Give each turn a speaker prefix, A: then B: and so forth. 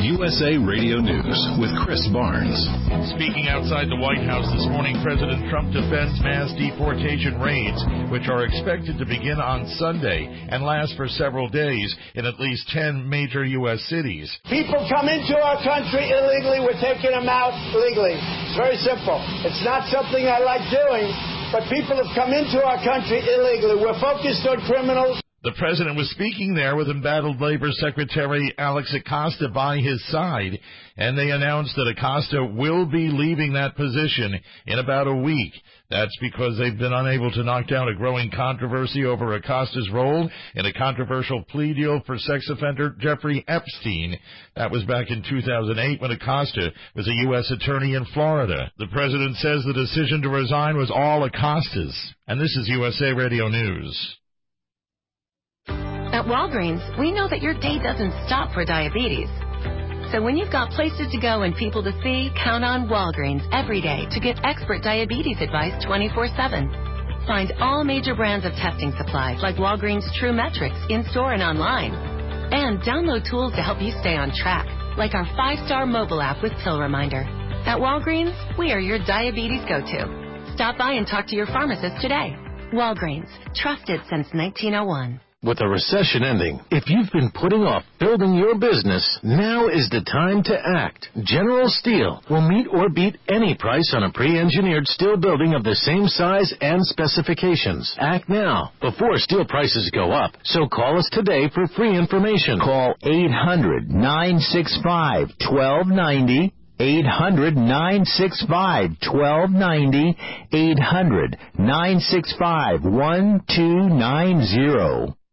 A: USA Radio News with Chris Barnes.
B: Speaking outside the White House this morning, President Trump defends mass deportation raids, which are expected to begin on Sunday and last for several days in at least 10 major U.S. cities.
C: People come into our country illegally. We're taking them out legally. It's very simple. It's not something I like doing, but people have come into our country illegally. We're focused on criminals.
B: The president was speaking there with embattled Labor Secretary Alex Acosta by his side, and they announced that Acosta will be leaving that position in about a week. That's because they've been unable to knock down a growing controversy over Acosta's role in a controversial plea deal for sex offender Jeffrey Epstein. That was back in 2008 when Acosta was a U.S. attorney in Florida. The president says the decision to resign was all Acosta's. And this is USA Radio News.
D: At Walgreens, we know that your day doesn't stop for diabetes. So when you've got places to go and people to see, count on Walgreens every day to get expert diabetes advice 24/7. Find all major brands of testing supplies like Walgreens True Metrics in-store and online. And download tools to help you stay on track, like our 5-star mobile app with Pill Reminder. At Walgreens, we are your diabetes go-to. Stop by and talk to your pharmacist today. Walgreens, trusted since 1901.
E: With a recession ending, if you've been putting off building your business, now is the time to act. General Steel will meet or beat any price on a pre-engineered steel building of the same size and specifications. Act now, before steel prices go up. So call us today for free information.
F: Call 800-965-1290. 800-965-1290. 800-965-1290.